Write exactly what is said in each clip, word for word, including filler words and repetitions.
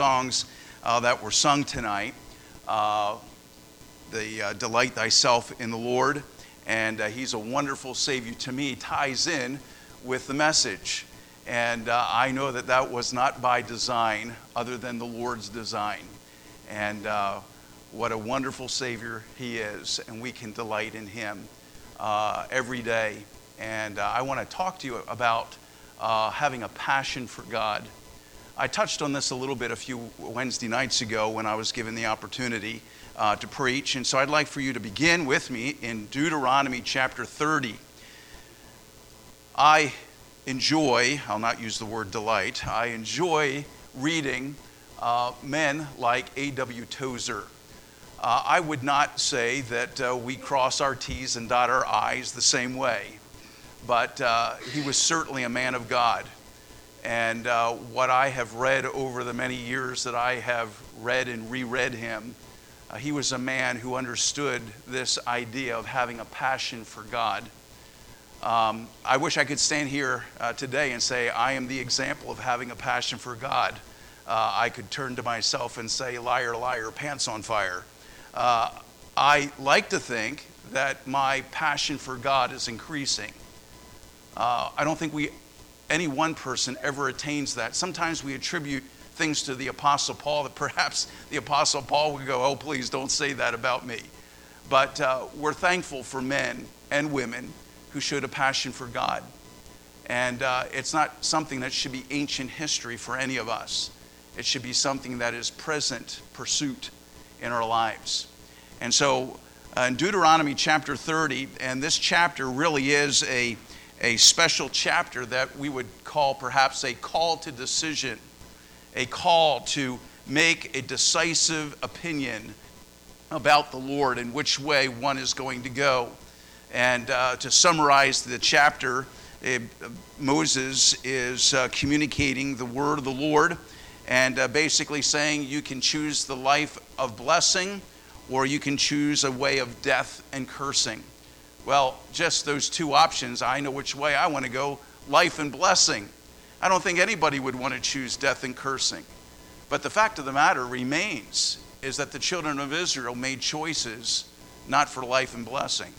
songs uh, that were sung tonight. Uh, the uh, Delight Thyself in the Lord, and uh, He's a wonderful Savior to me, ties in with the message. And uh, I know that that was not by design, other than the Lord's design. And uh, what a wonderful Savior He is, and we can delight in Him uh, every day. And uh, I want to talk to you about uh, having a passion for God. I touched on this a little bit a few Wednesday nights ago when I was given the opportunity uh, to preach. And so I'd like for you to begin with me in Deuteronomy chapter thirty. I enjoy, I'll not use the word delight, I enjoy reading uh, men like A W Tozer. Uh, I would not say that uh, we cross our T's and dot our I's the same way, but uh, he was certainly a man of God. And uh, what I have read over the many years that I have read and reread him, uh, he was a man who understood this idea of having a passion for God. Um, I wish I could stand here uh, today and say I am the example of having a passion for God. Uh, I could turn to myself and say, liar, liar, pants on fire. Uh, I like to think that my passion for God is increasing. Uh, I don't think we any one person ever attains that. Sometimes we attribute things to the Apostle Paul that perhaps the Apostle Paul would go, oh, please don't say that about me. But uh, we're thankful for men and women who showed a passion for God. And uh, it's not something that should be ancient history for any of us. It should be something that is present pursuit in our lives. And so uh, in Deuteronomy chapter thirty, and this chapter really is a a special chapter that we would call perhaps a call to decision, a call to make a decisive opinion about the Lord and which way one is going to go. And uh, to summarize the chapter, uh, Moses is uh, communicating the word of the Lord and uh, basically saying you can choose the life of blessing or you can choose a way of death and cursing. Well, just those two options, I know which way I want to go, life and blessing. I don't think anybody would want to choose death and cursing. But the fact of the matter remains is that the children of Israel made choices not for life and blessing.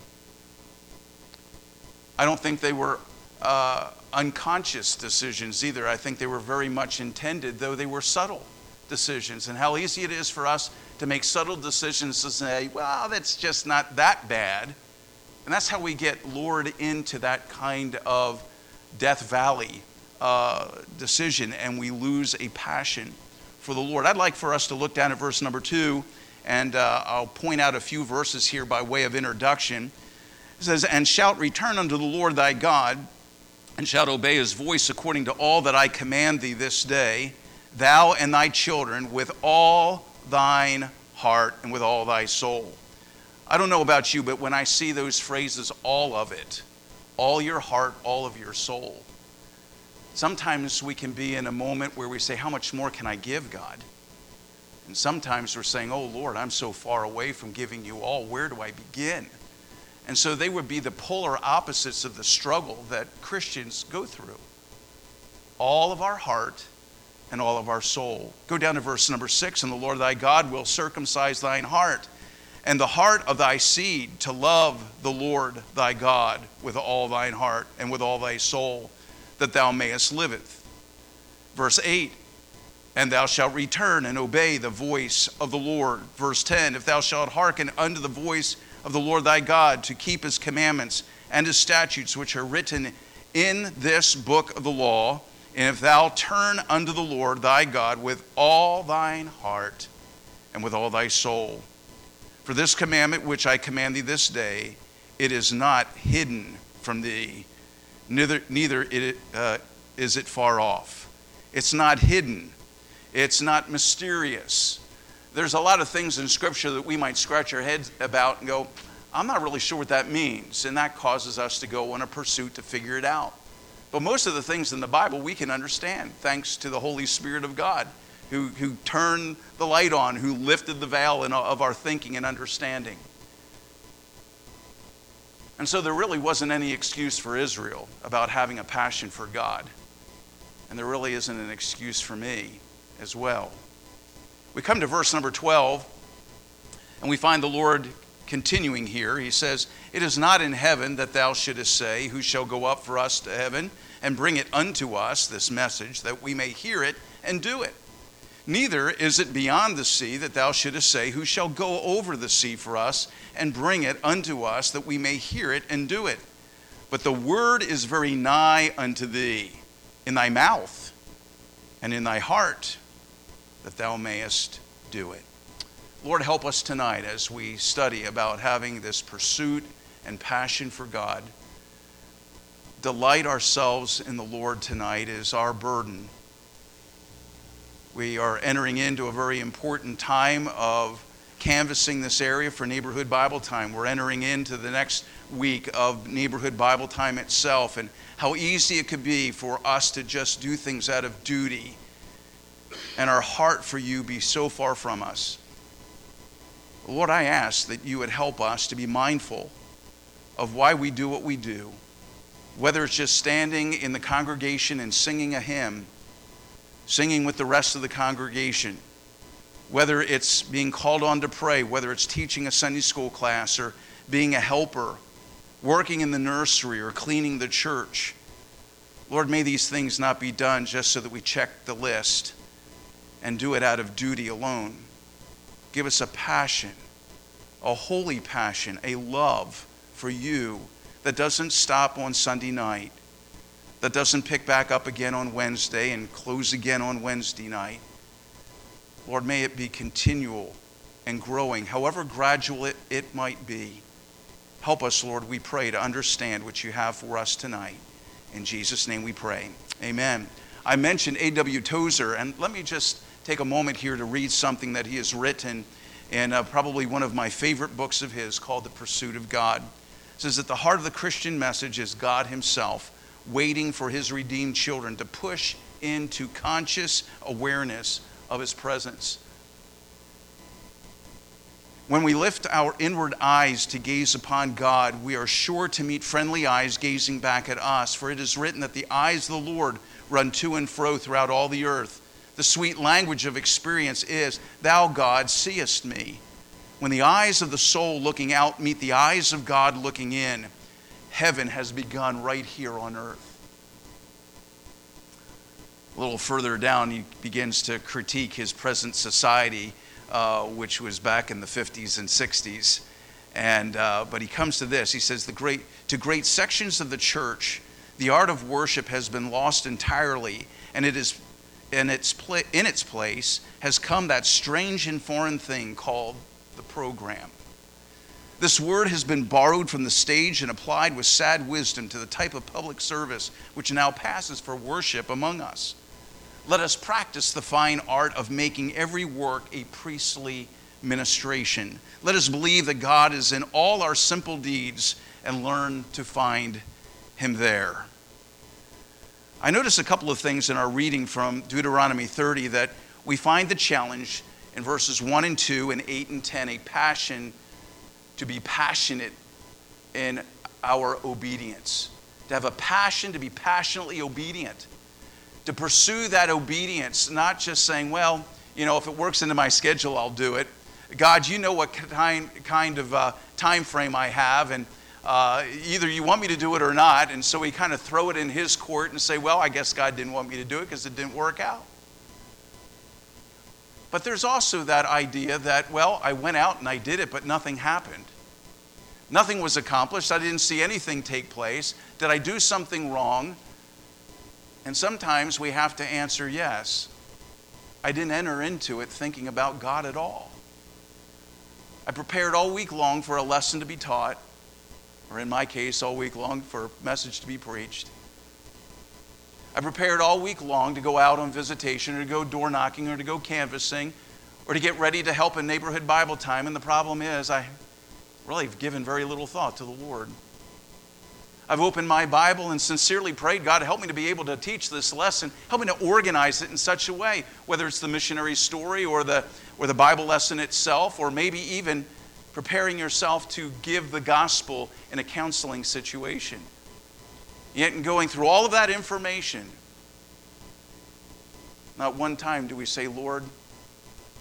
I don't think they were uh, unconscious decisions either. I think they were very much intended, though they were subtle decisions. And how easy it is for us to make subtle decisions to say, well, that's just not that bad. And that's how we get lured into that kind of Death Valley uh, decision, and we lose a passion for the Lord. I'd like for us to look down at verse number two, and uh, I'll point out a few verses here by way of introduction. It says, and shalt return unto the Lord thy God, and shalt obey his voice according to all that I command thee this day, thou and thy children, with all thine heart and with all thy soul. I don't know about you, but when I see those phrases, all of it, all your heart, all of your soul, sometimes we can be in a moment where we say, how much more can I give, God? And sometimes we're saying, oh, Lord, I'm so far away from giving you all. Where do I begin? And so they would be the polar opposites of the struggle that Christians go through. All of our heart and all of our soul. Go down to verse number six, and the Lord thy God will circumcise thine heart and the heart of thy seed, to love the Lord thy God with all thine heart and with all thy soul, that thou mayest live. Verse eight, and thou shalt return and obey the voice of the Lord. Verse ten, if thou shalt hearken unto the voice of the Lord thy God, to keep his commandments and his statutes which are written in this book of the law, and if thou turn unto the Lord thy God with all thine heart and with all thy soul. For this commandment which I command thee this day, it is not hidden from thee, neither, neither it, uh, is it far off. It's not hidden. It's not mysterious. There's a lot of things in Scripture that we might scratch our heads about and go, I'm not really sure what that means. And that causes us to go on a pursuit to figure it out. But most of the things in the Bible we can understand thanks to the Holy Spirit of God. Who, who turned the light on, who lifted the veil in, of our thinking and understanding. And so there really wasn't any excuse for Israel about having a passion for God. And there really isn't an excuse for me as well. We come to verse number twelve, and we find the Lord continuing here. He says, "It is not in heaven that thou shouldest say, who shall go up for us to heaven and bring it unto us," this message, "that we may hear it and do it. Neither is it beyond the sea that thou shouldest say, who shall go over the sea for us and bring it unto us, that we may hear it and do it. But the word is very nigh unto thee, in thy mouth and in thy heart, that thou mayest do it." Lord, help us tonight as we study about having this pursuit and passion for God. Delight ourselves in the Lord tonight is our burden. We are entering into a very important time of canvassing this area for Neighborhood Bible Time. We're entering into the next week of Neighborhood Bible Time itself, and how easy it could be for us to just do things out of duty and our heart for you be so far from us. Lord, I ask that you would help us to be mindful of why we do what we do, whether it's just standing in the congregation and singing a hymn, singing with the rest of the congregation, whether it's being called on to pray, whether it's teaching a Sunday school class or being a helper, working in the nursery or cleaning the church. Lord, may these things not be done just so that we check the list and do it out of duty alone. Give us a passion, a holy passion, a love for you that doesn't stop on Sunday night, that doesn't pick back up again on Wednesday and close again on Wednesday night. Lord, may it be continual and growing, however gradual it, it might be. Help us, Lord, we pray, to understand what you have for us tonight. In Jesus' name we pray. Amen. I mentioned A W Tozer, and let me just take a moment here to read something that he has written in uh, probably one of my favorite books of his, called The Pursuit of God. It says that the heart of the Christian message is God himself waiting for his redeemed children to push into conscious awareness of his presence. When we lift our inward eyes to gaze upon God, we are sure to meet friendly eyes gazing back at us, for it is written that the eyes of the Lord run to and fro throughout all the earth. The sweet language of experience is, "Thou, God, seest me." When the eyes of the soul looking out meet the eyes of God looking in, heaven has begun right here on earth. A little further down, he begins to critique his present society, uh, which was back in the fifties and sixties. And uh, but he comes to this. He says, "The great to great sections of the church, the art of worship has been lost entirely, and it is in its pla- in its place has come that strange and foreign thing called the program. This word has been borrowed from the stage and applied with sad wisdom to the type of public service which now passes for worship among us. Let us practice the fine art of making every work a priestly ministration. Let us believe that God is in all our simple deeds and learn to find him there." I notice a couple of things in our reading from Deuteronomy thirty, that we find the challenge in verses one and two and eight and ten, a passion to be passionate in our obedience. To have a passion to be passionately obedient. To pursue that obedience, not just saying, well, you know, if it works into my schedule, I'll do it. God, you know what kind, kind of uh, time frame I have, and uh, either you want me to do it or not. And so we kind of throw it in his court and say, well, I guess God didn't want me to do it because it didn't work out. But there's also that idea that, well, I went out and I did it, but nothing happened. Nothing was accomplished. I didn't see anything take place. Did I do something wrong? And sometimes we have to answer yes. I didn't enter into it thinking about God at all. I prepared all week long for a lesson to be taught, or in my case, all week long for a message to be preached. I prepared all week long to go out on visitation, or to go door knocking, or to go canvassing, or to get ready to help in Neighborhood Bible Time. And the problem is, I really have given very little thought to the Lord. I've opened my Bible and sincerely prayed, God, help me to be able to teach this lesson. Help me to organize it in such a way, whether it's the missionary story or the, or the Bible lesson itself, or maybe even preparing yourself to give the gospel in a counseling situation. Yet in going through all of that information, not one time do we say, Lord,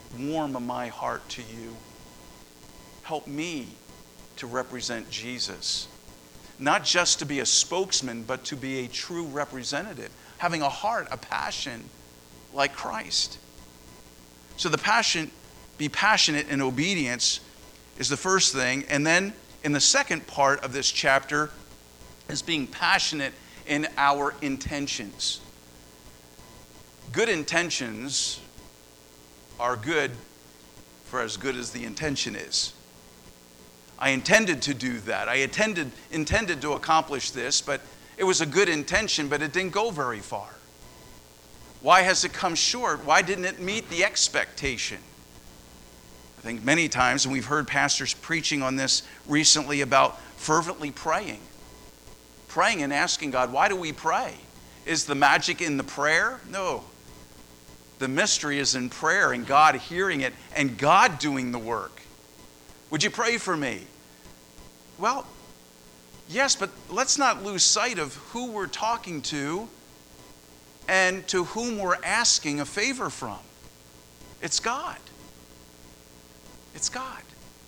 warm my heart to you. Help me to represent Jesus. Not just to be a spokesman, but to be a true representative. Having a heart, a passion like Christ. So the passion, be passionate in obedience is the first thing. And then in the second part of this chapter is being passionate in our intentions. Good intentions are good for as good as the intention is. I intended to do that. I intended, intended to accomplish this, but it was a good intention, but it didn't go very far. Why has it come short? Why didn't it meet the expectation? I think many times, and we've heard pastors preaching on this recently about fervently praying. Praying and asking God, why do we pray? Is the magic in the prayer? No. The mystery is in prayer and God hearing it and God doing the work. Would you pray for me? Well, yes, but let's not lose sight of who we're talking to and to whom we're asking a favor from. It's God. It's God.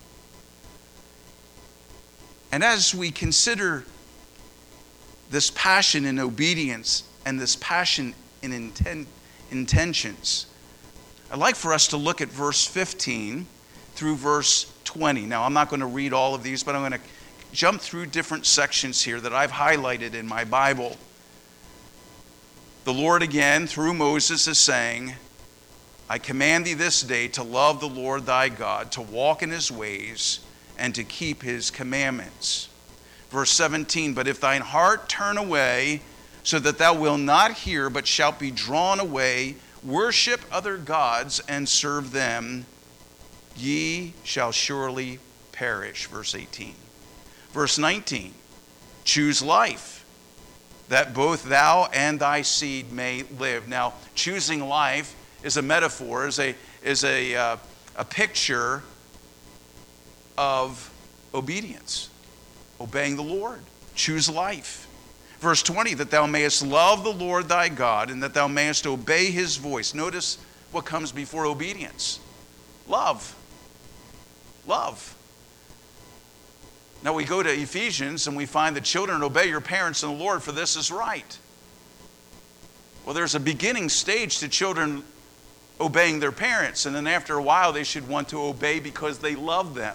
And as we consider this passion in obedience and this passion in inten- intentions, I'd like for us to look at verse fifteen through verse twenty. Now, I'm not going to read all of these, but I'm going to jump through different sections here that I've highlighted in my Bible. The Lord again, through Moses, is saying, I command thee this day to love the Lord thy God, to walk in his ways, and to keep his commandments. Verse seventeen, but if thine heart turn away, so that thou wilt not hear, but shalt be drawn away, worship other gods, and serve them, ye shall surely perish. Verse eighteen. Verse nineteen, choose life, that both thou and thy seed may live. Now, choosing life is a metaphor, is a, is a, uh, a picture of obedience, obeying the Lord. Choose life. Verse twenty, that thou mayest love the Lord thy God, and that thou mayest obey his voice. Notice what comes before obedience. Love. Love. Now we go to Ephesians and we find that children, obey your parents in the Lord, for this is right. Well, there's a beginning stage to children obeying their parents, and then after a while they should want to obey because they love them.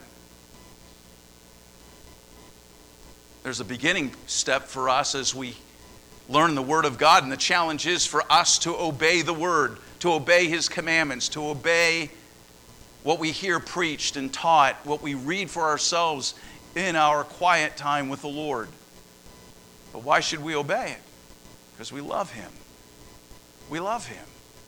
There's a beginning step for us as we learn the Word of God, and the challenge is for us to obey the Word, to obey his commandments, to obey what we hear preached and taught, what we read for ourselves in our quiet time with the Lord. But why should we obey it? Because we love him. We love him.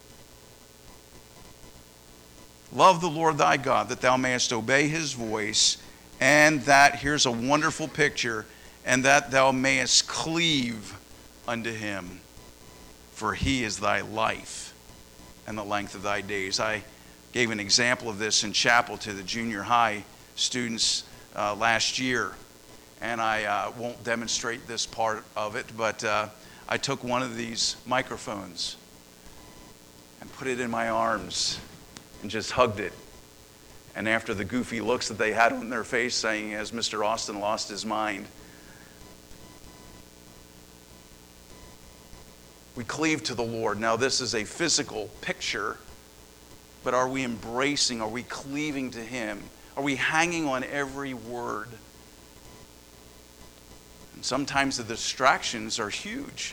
Love the Lord thy God, that thou mayest obey his voice, and that, here's a wonderful picture, and that thou mayest cleave unto him, for he is thy life and the length of thy days. I gave an example of this in chapel to the junior high students uh, last year, and I uh, won't demonstrate this part of it, but uh, I took one of these microphones and put it in my arms and just hugged it. And after the goofy looks that they had on their face saying, has Mister Austin lost his mind? We cleave to the Lord. Now this is a physical picture, but are we embracing, are we cleaving to him? Are we hanging on every word? And sometimes the distractions are huge.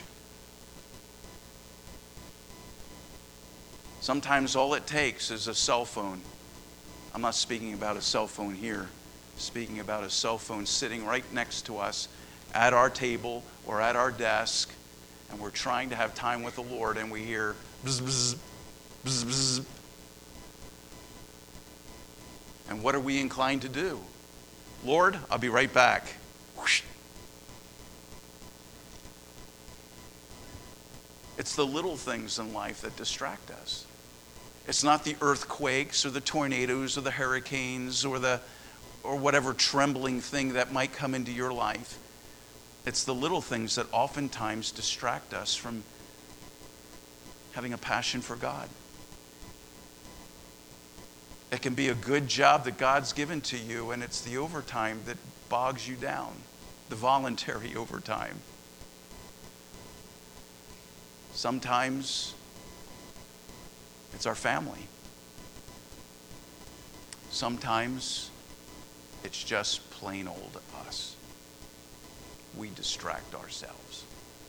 Sometimes all it takes is a cell phone. I'm not speaking about a cell phone here. I'm speaking about a cell phone sitting right next to us at our table or at our desk, and we're trying to have time with the Lord, and we hear bzz, bzz, bzz, bzz. And what are we inclined to do? Lord, I'll be right back. Whoosh. It's the little things in life that distract us. It's not the earthquakes or the tornadoes or the hurricanes or the or whatever trembling thing that might come into your life. It's the little things that oftentimes distract us from having a passion for God. It can be a good job that God's given to you, and it's the overtime that bogs you down, the voluntary overtime. Sometimes it's our family. Sometimes it's just plain old us. We distract ourselves.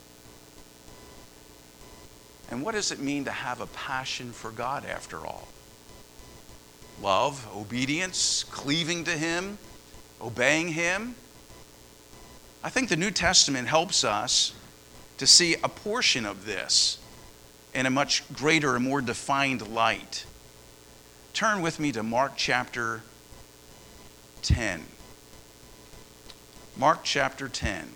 And what does it mean to have a passion for God after all? Love, obedience, cleaving to Him, obeying Him. I think the New Testament helps us to see a portion of this in a much greater and more defined light. Turn with me to Mark chapter ten. Mark chapter ten.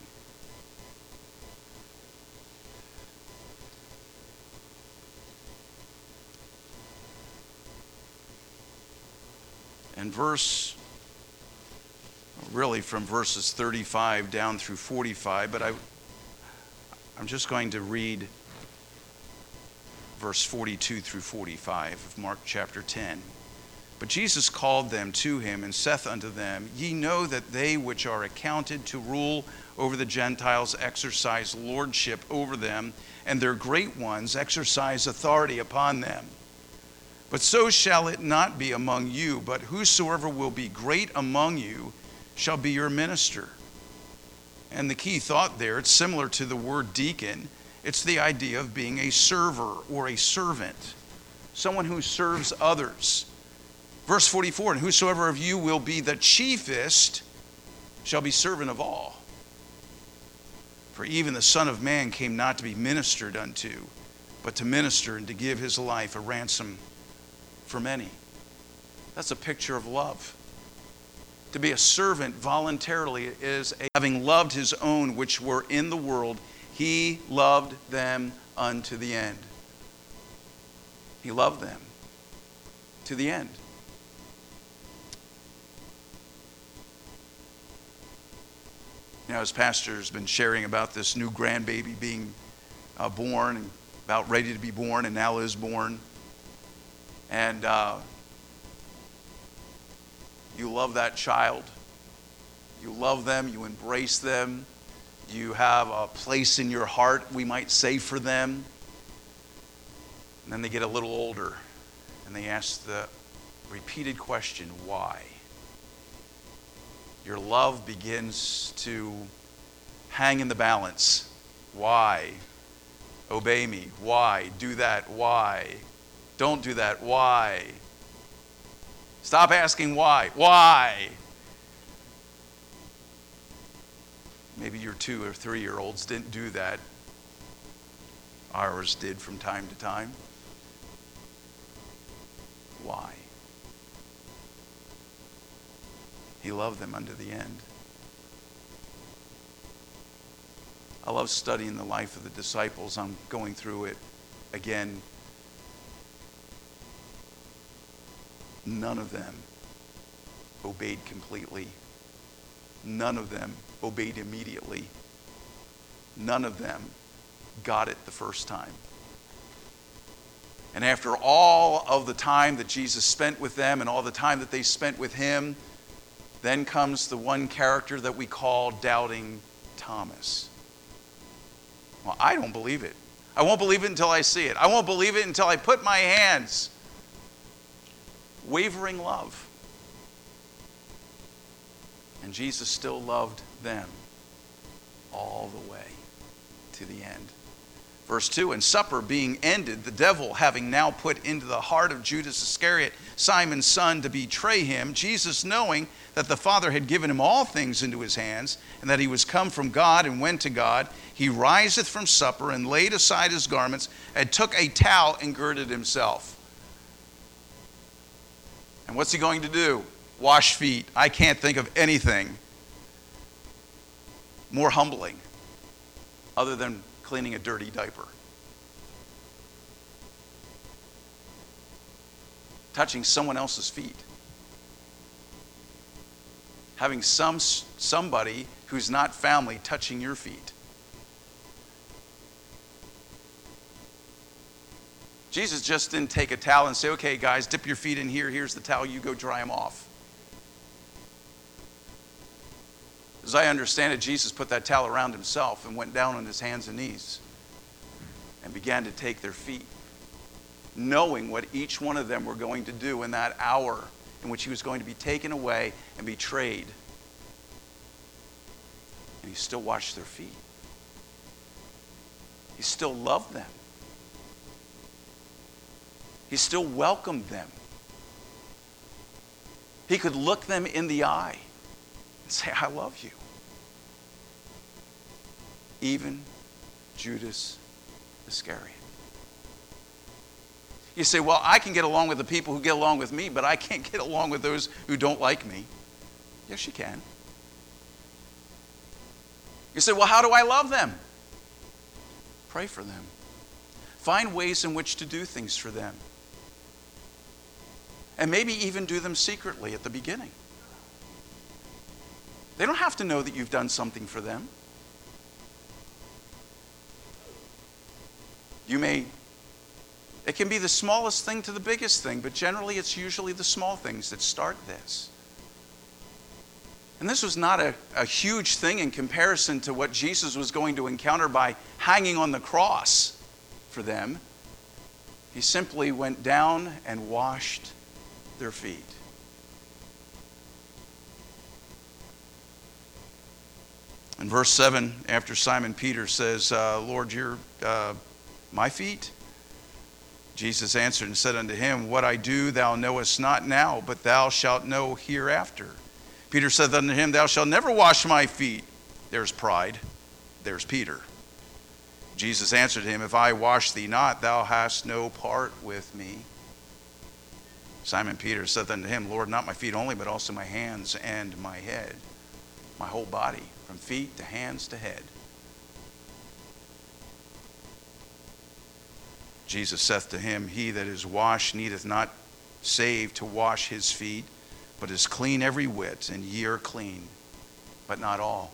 And verse, really from verses thirty-five down through forty-five, but I, I'm just going to read verse forty-two through forty-five of Mark chapter ten. But Jesus called them to him and saith unto them, Ye know that they which are accounted to rule over the Gentiles exercise lordship over them, and their great ones exercise authority upon them. But so shall it not be among you, but whosoever will be great among you shall be your minister. And the key thought there, it's similar to the word deacon. It's the idea of being a server or a servant, someone who serves others. Verse forty-four, and whosoever of you will be the chiefest shall be servant of all. For even the Son of Man came not to be ministered unto, but to minister and to give his life a ransom for many. That's a picture of love. To be a servant voluntarily is a, having loved his own which were in the world, he loved them unto the end. He loved them to the end. Now, as Pastor has been sharing about this new grandbaby being uh, born and about ready to be born and now is born, and uh, you love that child. You love them. You embrace them. You have a place in your heart, we might say, for them. And then they get a little older and they ask the repeated question, why? Your love begins to hang in the balance. Why? Obey me. Why? Do that. Why? Don't do that. Why? Stop asking why. Why? Maybe your two or three-year-olds didn't do that. Ours did from time to time. Why? He loved them unto the end. I love studying the life of the disciples. I'm going through it again. None of them obeyed completely. None of them obeyed immediately. None of them got it the first time. And after all of the time that Jesus spent with them and all the time that they spent with him, then comes the one character that we call Doubting Thomas. Well, I don't believe it. I won't believe it until I see it. I won't believe it until I put my hands. Wavering love. And Jesus still loved them all the way to the end. Verse two, and supper being ended, the devil having now put into the heart of Judas Iscariot, Simon's son, to betray him, Jesus, knowing that the Father had given him all things into his hands, and that he was come from God and went to God, he riseth from supper and laid aside his garments and took a towel and girded himself. And what's he going to do? Wash feet. I can't think of anything more humbling other than cleaning a dirty diaper. Touching someone else's feet. Having some somebody who's not family touching your feet. Jesus just didn't take a towel and say, okay, guys, dip your feet in here. Here's the towel. You go dry them off. As I understand it, Jesus put that towel around himself and went down on his hands and knees and began to take their feet, knowing what each one of them were going to do in that hour in which he was going to be taken away and betrayed. And he still washed their feet. He still loved them. He still welcomed them. He could look them in the eye and say, I love you. Even Judas Iscariot. You say, well, I can get along with the people who get along with me, but I can't get along with those who don't like me. Yes, you can. You say, well, how do I love them? Pray for them. Find ways in which to do things for them. And maybe even do them secretly at the beginning. They don't have to know that you've done something for them. You may, it can be the smallest thing to the biggest thing, but generally it's usually the small things that start this. And this was not a, a huge thing in comparison to what Jesus was going to encounter by hanging on the cross for them. He simply went down and washed their feet. In verse seven, after Simon Peter says, uh, Lord, you're uh, my feet? Jesus answered and said unto him, what I do thou knowest not now, but thou shalt know hereafter. Peter said unto him, thou shalt never wash my feet. There's pride. There's Peter. Jesus answered him, if I wash thee not, thou hast no part with me. Simon Peter said unto him, Lord, not my feet only, but also my hands and my head. My whole body, from feet to hands to head. Jesus saith to him, he that is washed needeth not save to wash his feet, but is clean every whit, and ye are clean, but not all.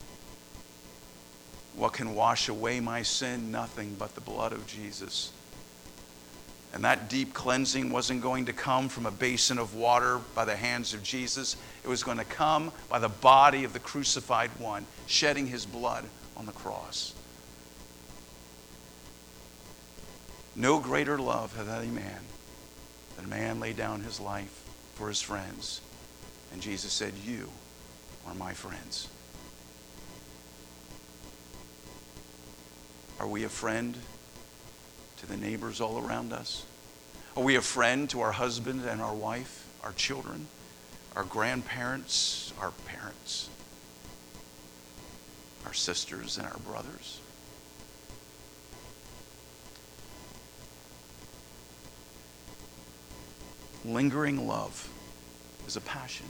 What can wash away my sin? Nothing but the blood of Jesus. And that deep cleansing wasn't going to come from a basin of water by the hands of Jesus. It was going to come by the body of the crucified one, shedding his blood on the cross. No greater love hath any man than a man lay down his life for his friends. And Jesus said, you are my friends. Are we a friend to the neighbors all around us? Are we a friend to our husband and our wife, our children, our grandparents, our parents, our sisters and our brothers? Lingering love is a passion.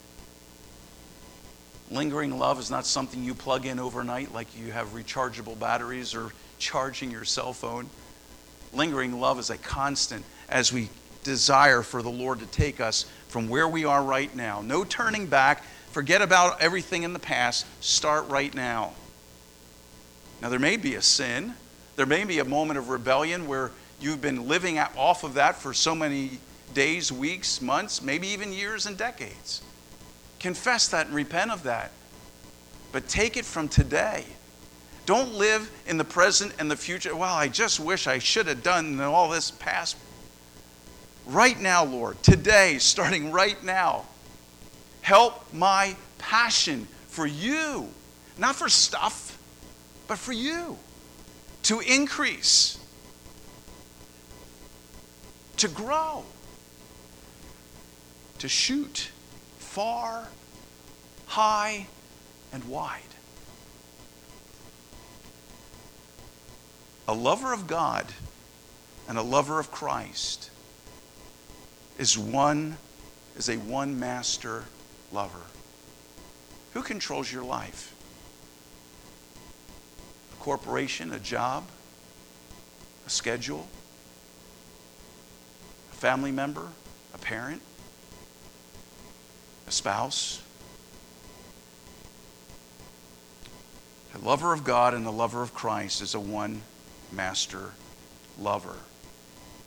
Lingering love is not something you plug in overnight like you have rechargeable batteries or charging your cell phone. Lingering love is a constant as we desire for the Lord to take us from where we are right now. No turning back. Forget about everything in the past. Start right now. Now, there may be a sin. There may be a moment of rebellion where you've been living off of that for so many days, weeks, months, maybe even years and decades. Confess that and repent of that. But take it from today. Don't live in the present and the future. Well, I just wish I should have done all this past. Right now, Lord, today, starting right now, help my passion for you, not for stuff, but for you, to increase, to grow, to shoot far, high, and wide. A lover of God and a lover of Christ is one is a one master lover. Who controls your life? A corporation, a job, a schedule, a family member, a parent, a spouse. A lover of God and a lover of Christ is a one master lover.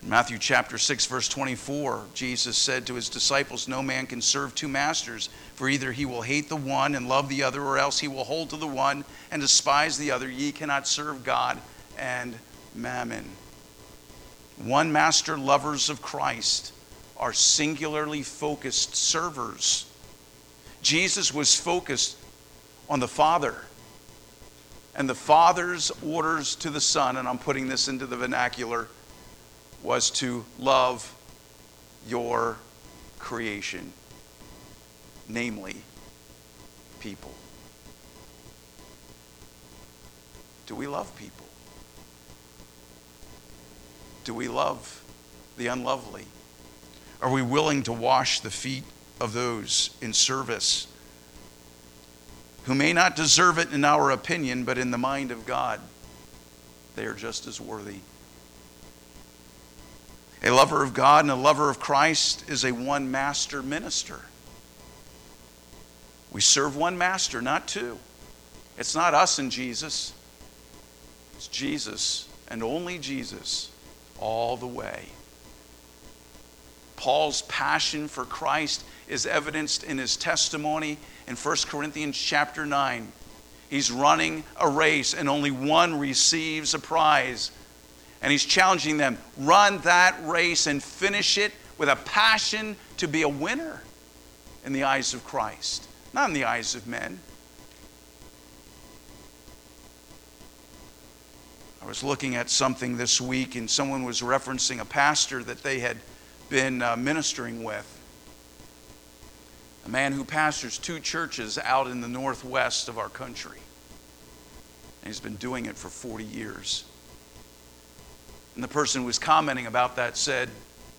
Matthew chapter six, verse twenty-four, Jesus said to his disciples, "No man can serve two masters, for either he will hate the one and love the other, or else he will hold to the one and despise the other. Ye cannot serve God and mammon." One master lovers of Christ are singularly focused servers. Jesus was focused on the Father and the Father's orders to the Son, and I'm putting this into the vernacular, was to love your creation, namely people. Do we love people? Do we love the unlovely? Are we willing to wash the feet of those in service who may not deserve it in our opinion, but in the mind of God, they are just as worthy? A lover of God and a lover of Christ is a one master minister. We serve one master, not two. It's not us and Jesus. It's Jesus and only Jesus all the way. Paul's passion for Christ is evidenced in his testimony in First Corinthians chapter nine. He's running a race and only one receives a prize. And he's challenging them, run that race and finish it with a passion to be a winner in the eyes of Christ, not in the eyes of men. I was looking at something this week, and someone was referencing a pastor that they had been uh, ministering with. A man who pastors two churches out in the northwest of our country. And he's been doing it for forty years. And the person who was commenting about that said,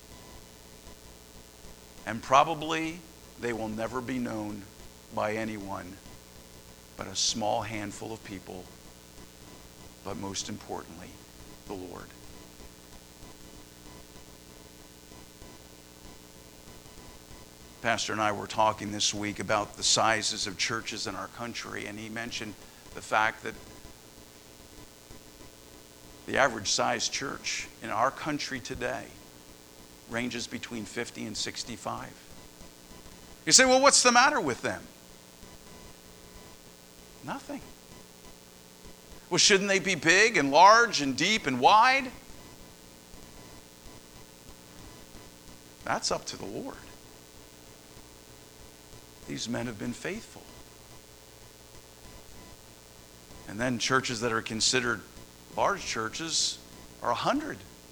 and probably they will never be known by anyone but a small handful of people, but most importantly, the Lord. Pastor and I were talking this week about the sizes of churches in our country, and he mentioned the fact that the average size church in our country today ranges between fifty and sixty-five. You say, well, what's the matter with them? Nothing. Well, shouldn't they be big and large and deep and wide? That's up to the Lord. These men have been faithful. And then churches that are considered large churches are a hundred.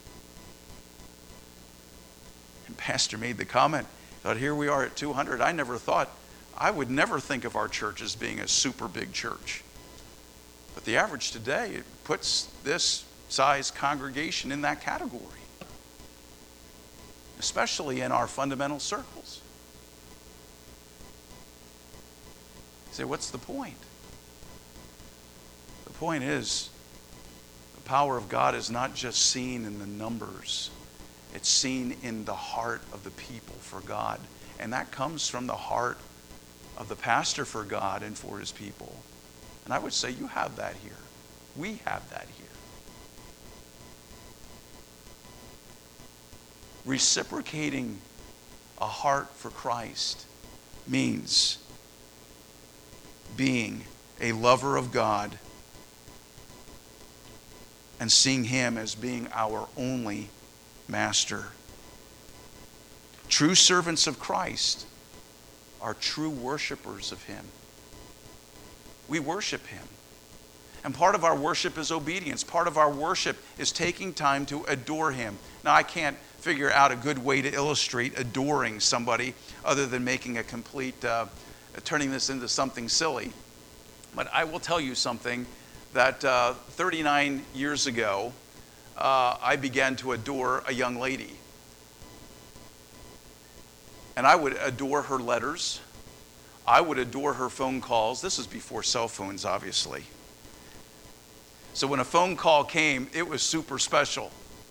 And Pastor made the comment, thought here we are at two hundred. I never thought, I would never think of our church as being a super big church. But the average today, it puts this size congregation in that category. Especially in our fundamental circles. You say, what's the point? The point is, the power of God is not just seen in the numbers. It's seen in the heart of the people for God. And that comes from the heart of the pastor for God and for his people. And I would say you have that here. We have that here. Reciprocating a heart for Christ means being a lover of God and seeing him as being our only master. True servants of Christ are true worshipers of him. We worship him. And part of our worship is obedience. Part of our worship is taking time to adore him. Now, I can't figure out a good way to illustrate adoring somebody other than making a complete, uh, turning this into something silly. But I will tell you something that uh, thirty-nine years ago, uh, I began to adore a young lady. And I would adore her letters. I would adore her phone calls. This is before cell phones, obviously. So when a phone call came, it was super special.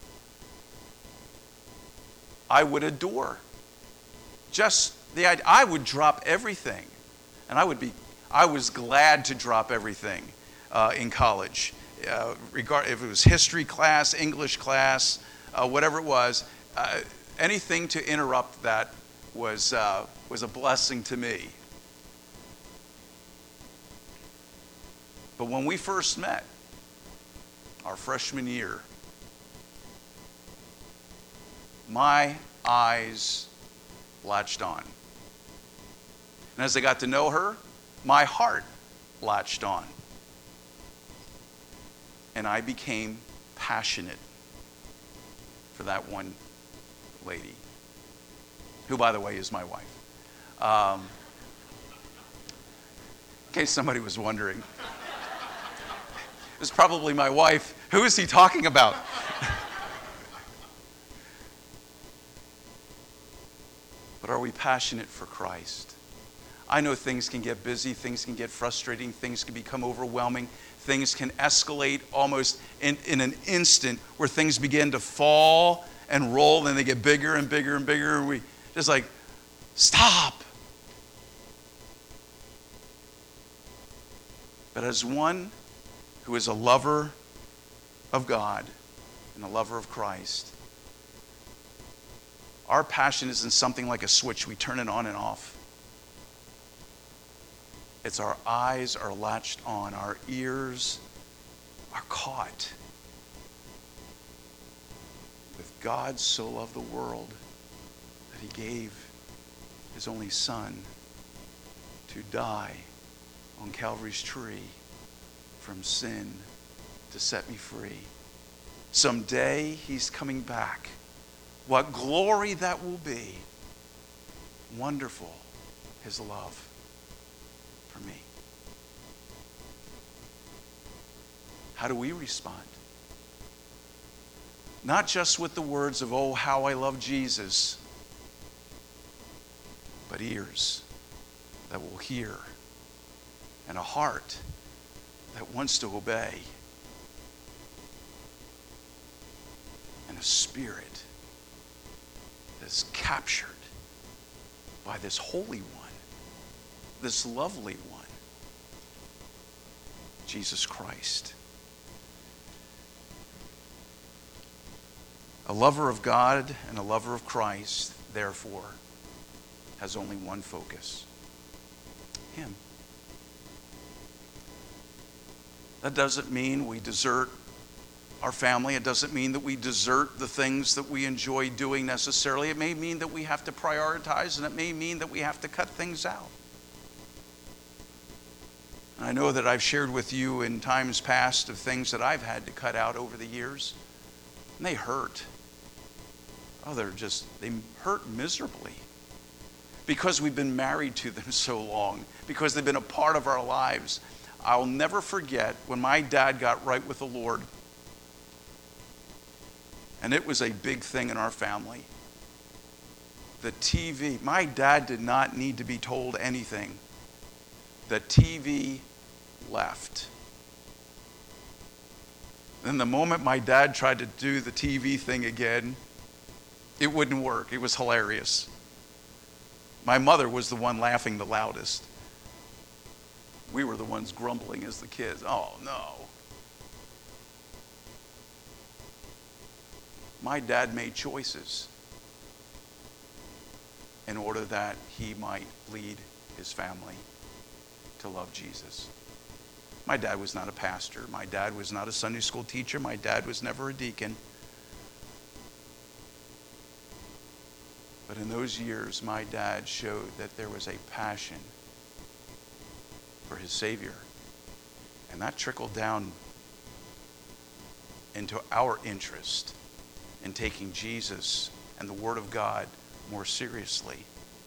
I would adore. Just the idea, I would drop everything. And I would be, I was glad to drop everything uh, in college. Uh, regard if it was history class, English class, uh, whatever it was. Uh, anything to interrupt that was, uh, was a blessing to me. But when we first met, our freshman year, my eyes latched on. And as I got to know her, my heart latched on. And I became passionate for that one lady, who, by the way, is my wife. Um, in case somebody was wondering. It was probably my wife. Who is he talking about? But are we passionate for Christ? I know things can get busy, things can get frustrating, things can become overwhelming, things can escalate almost in, in an instant where things begin to fall and roll and they get bigger and bigger and bigger, and we just like, stop. But as one who is a lover of God and a lover of Christ, our passion isn't something like a switch. We turn it on and off. It's our eyes are latched on. Our ears are caught. With God so loved the world that he gave his only Son to die on Calvary's tree from sin to set me free. Someday he's coming back. What glory that will be. Wonderful, his love for me. How do we respond? Not just with the words of, oh, how I love Jesus, but ears that will hear and a heart that wants to obey and a spirit that's captured by this holy one, this lovely one, Jesus Christ. A lover of God and a lover of Christ, therefore, has only one focus: him. That doesn't mean we desert our family. It doesn't mean that we desert the things that we enjoy doing necessarily. It may mean that we have to prioritize, and it may mean that we have to cut things out. And I know that I've shared with you in times past of things that I've had to cut out over the years, and they hurt. Oh, they're just, they hurt miserably because we've been married to them so long, because they've been a part of our lives. I'll never forget when my dad got right with the Lord. And it was a big thing in our family. The T V, my dad did not need to be told anything. The T V left. Then the moment my dad tried to do the T V thing again, it wouldn't work. It was hilarious. My mother was the one laughing the loudest. We were the ones grumbling as the kids. Oh, no. My dad made choices in order that he might lead his family to love Jesus. My dad was not a pastor. My dad was not a Sunday school teacher. My dad was never a deacon. But in those years, my dad showed that there was a passion for his Savior. And that trickled down into our interest in taking Jesus and the Word of God more seriously.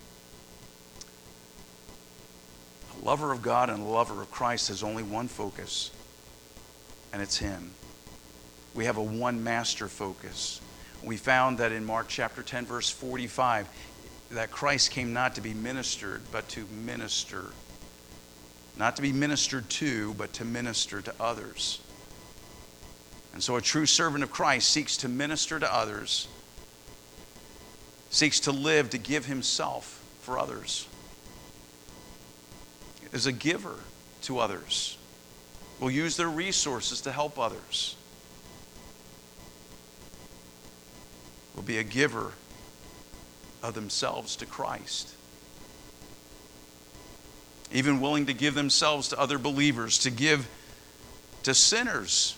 A lover of God and a lover of Christ has only one focus, and it's him. We have a one master focus. We found that in Mark chapter ten, verse forty-five, that Christ came not to be ministered, but to minister. Not to be ministered to, but to minister to others. And so a true servant of Christ seeks to minister to others, seeks to live to give himself for others, is a giver to others, will use their resources to help others. will be a giver of themselves to Christ. Even willing to give themselves to other believers, to give to sinners,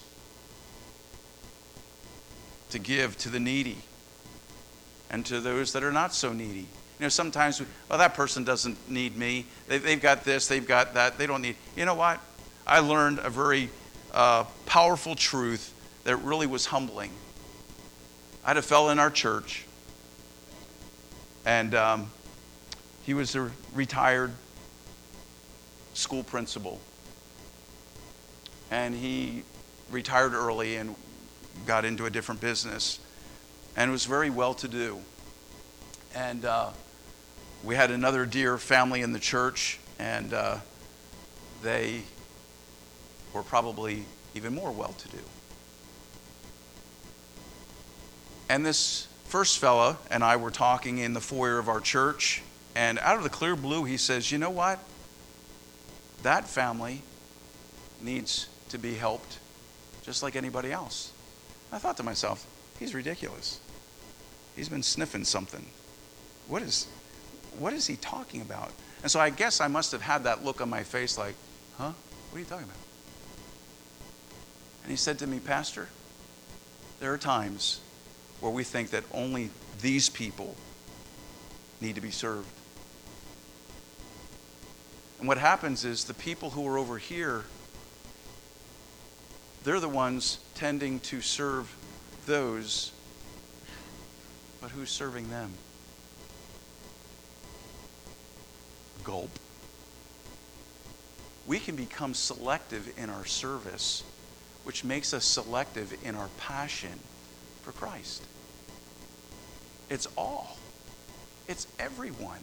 to give to the needy and to those that are not so needy. You know, sometimes, we, well, that person doesn't need me. They, they've got this, they've got that. They don't need. You know what? I learned a very uh, powerful truth that really was humbling. I had a fellow in our church, and um, he was a retired school principal. And he retired early and got into a different business and was very well-to-do. And uh, we had another dear family in the church, and uh, they were probably even more well-to-do. And this first fella and I were talking in the foyer of our church, and out of the clear blue, he says, you know what? That family needs to be helped just like anybody else. I thought to myself, he's ridiculous. He's been sniffing something. What is, what is he talking about? And so I guess I must have had that look on my face like, huh? What are you talking about? And he said to me, Pastor, there are times where we think that only these people need to be served. And what happens is the people who are over here, they're the ones tending to serve those, but who's serving them? Gulp. We can become selective in our service, which makes us selective in our passion for Christ. It's all. It's everyone.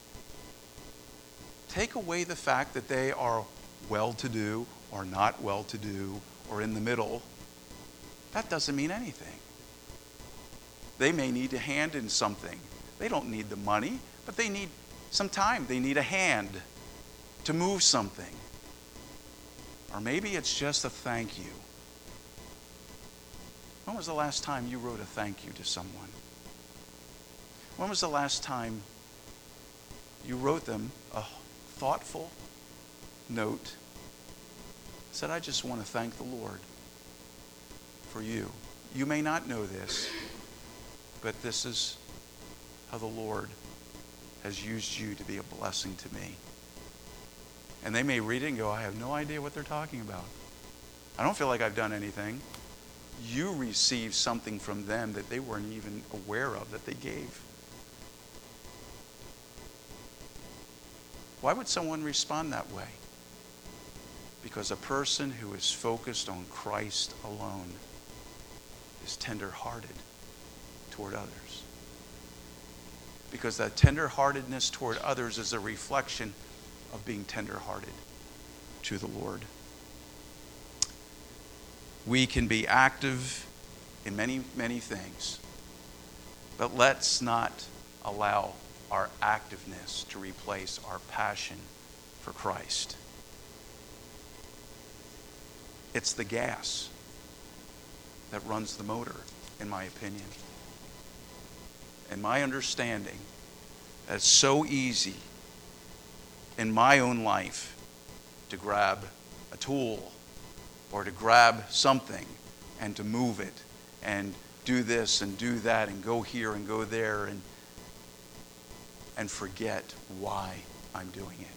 Take away the fact that they are well-to-do or not well-to-do or in the middle. That doesn't mean anything. They may need a hand in something. They don't need the money, but they need some time. They need a hand to move something. Or maybe it's just a thank you. When was the last time you wrote a thank you to someone? When was the last time you wrote them a thoughtful note? Said, I just want to thank the Lord for you. You may not know this, but this is how the Lord has used you to be a blessing to me. And they may read it and go, I have no idea what they're talking about. I don't feel like I've done anything. You received something from them that they weren't even aware of that they gave. Why would someone respond that way? Because a person who is focused on Christ alone is tender-hearted toward others. Because that tender-heartedness toward others is a reflection of being tender-hearted to the Lord. We can be active in many, many things, but let's not allow our activeness to replace our passion for Christ. It's the gas that runs the motor, in my opinion. And my understanding that it's so easy in my own life to grab a tool or to grab something and to move it and do this and do that and go here and go there and and forget why I'm doing it.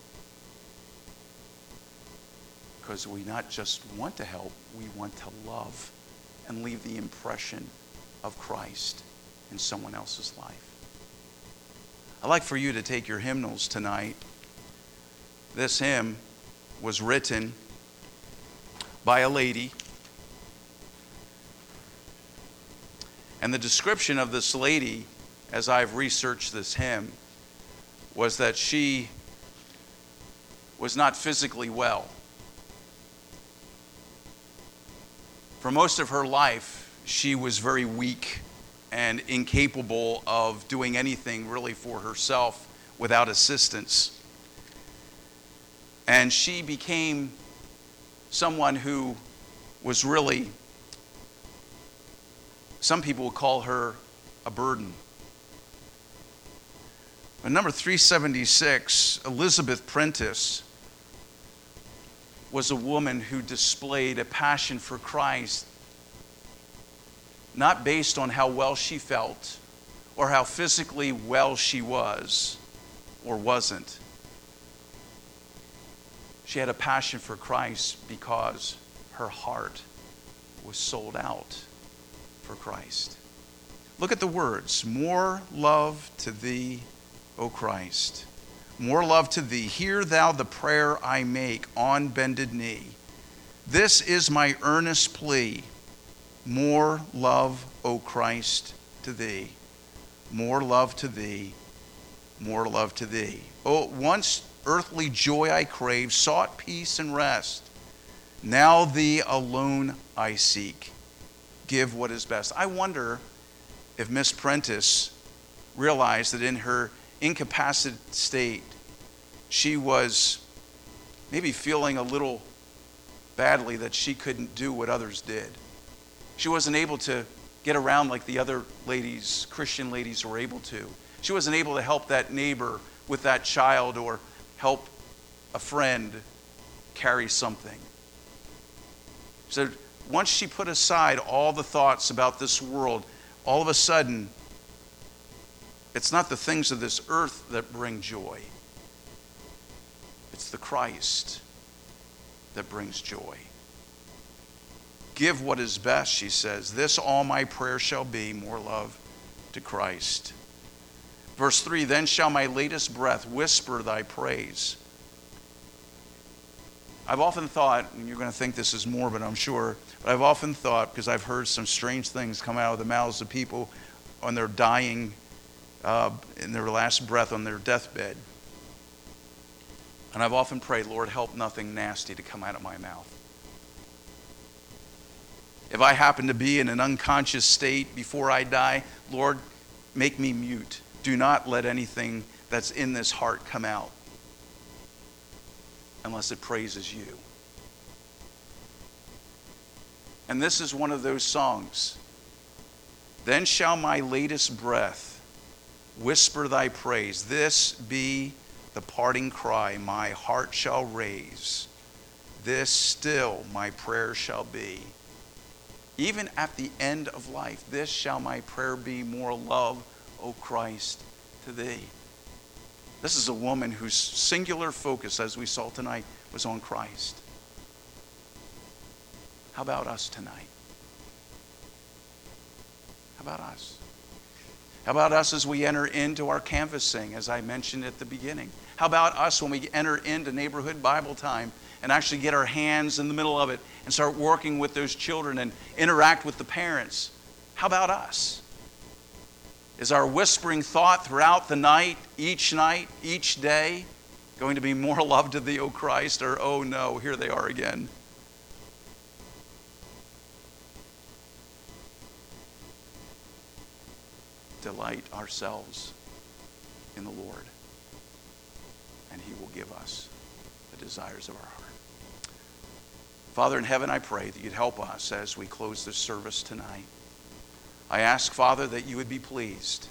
Because we not just want to help, we want to love and leave the impression of Christ in someone else's life. I'd like for you to take your hymnals tonight. This hymn was written by a lady. And the description of this lady, as I've researched this hymn, was that she was not physically well. For most of her life, she was very weak and incapable of doing anything really for herself without assistance. And she became someone who was really, some people would call her a burden. But number three seventy-six, Elizabeth Prentice was a woman who displayed a passion for Christ, not based on how well she felt or how physically well she was or wasn't. She had a passion for Christ because her heart was sold out for Christ. Look at the words. More love to thee, O Christ. More love to thee. Hear thou the prayer I make on bended knee. This is my earnest plea. More love, O Christ, to thee. More love to thee. More love to thee. Oh, once earthly joy I craved, sought peace and rest. Now thee alone I seek. Give what is best. I wonder if Miss Prentice realized that in her incapacitated state, she was maybe feeling a little badly that she couldn't do what others did. She wasn't able to get around like the other ladies, Christian ladies, were able to. She wasn't able to help that neighbor with that child or help a friend carry something. So once she put aside all the thoughts about this world, all of a sudden, it's not the things of this earth that bring joy. It's the Christ that brings joy. Give what is best, she says. This all my prayer shall be, more love to Christ. Verse three, then shall my latest breath whisper thy praise. I've often thought, and you're going to think this is morbid, I'm sure, but I've often thought, because I've heard some strange things come out of the mouths of people on their dying, uh, in their last breath on their deathbed. And I've often prayed, Lord, help nothing nasty to come out of my mouth. If I happen to be in an unconscious state before I die, Lord, make me mute. Do not let anything that's in this heart come out unless it praises you. And this is one of those songs. Then shall my latest breath whisper thy praise. This be the parting cry my heart shall raise. This still my prayer shall be. Even at the end of life, this shall my prayer be, more love, O Christ, to thee. This is a woman whose singular focus, as we saw tonight, was on Christ. How about us tonight? How about us? How about us as we enter into our canvassing, as I mentioned at the beginning? How about us when we enter into neighborhood Bible time and actually get our hands in the middle of it and start working with those children and interact with the parents? How about us? Is our whispering thought throughout the night, each night, each day, going to be more love to thee, O Christ, or oh no, here they are again? Delight ourselves in the Lord, and he will give us the desires of our heart. Father in heaven, I pray that you'd help us as we close this service tonight. I ask, Father, that you would be pleased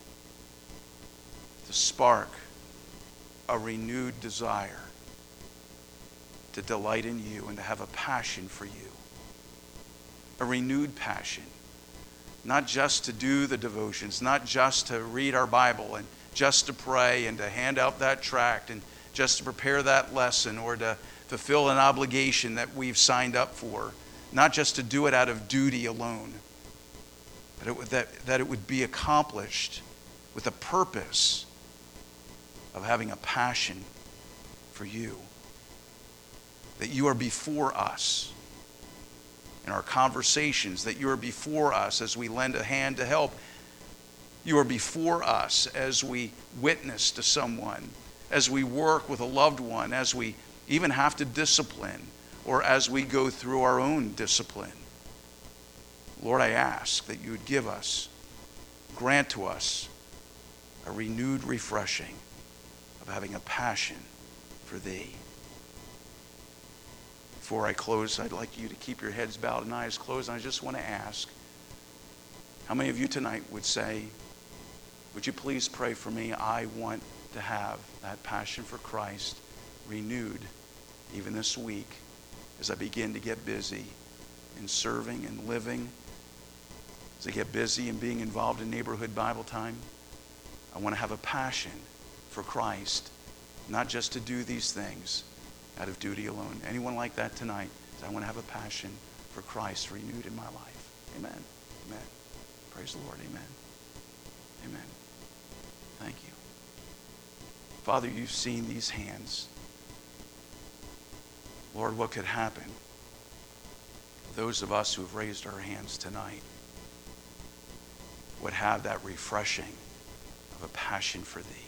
to spark a renewed desire to delight in you and to have a passion for you. A renewed passion. Not just to do the devotions, not just to read our Bible and just to pray and to hand out that tract and just to prepare that lesson or to fulfill an obligation that we've signed up for. Not just to do it out of duty alone. That it would, that, that it would be accomplished with a purpose of having a passion for you. That you are before us in our conversations, that you are before us as we lend a hand to help. You are before us as we witness to someone, as we work with a loved one, as we even have to discipline, or as we go through our own discipline. Lord, I ask that you would give us, grant to us, a renewed refreshing of having a passion for thee. Before I close, I'd like you to keep your heads bowed and eyes closed. And I just want to ask, How many of you tonight would say, would you please pray for me? I want to have that passion for Christ renewed even this week as I begin to get busy in serving and living, as I get busy in being involved in neighborhood Bible time. I want to have a passion for Christ, not just to do these things out of duty alone. Anyone like that tonight? I want to have a passion for Christ renewed in my life. Amen. Amen. Praise the Lord. Amen. Amen. Thank you. Father, you've seen these hands. Lord, what could happen? Those of us who have raised our hands tonight would have that refreshing of a passion for thee.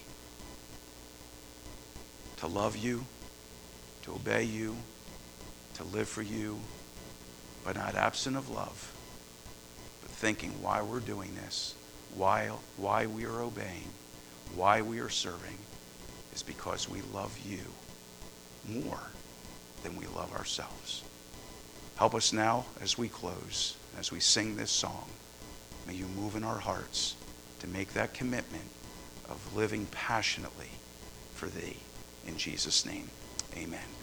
To love you, to obey you, to live for you, but not absent of love, but thinking why we're doing this, why, why we are obeying, why we are serving, is because we love you more than we love ourselves. Help us now as we close, as we sing this song. May you move in our hearts to make that commitment of living passionately for thee. In Jesus' name, amen.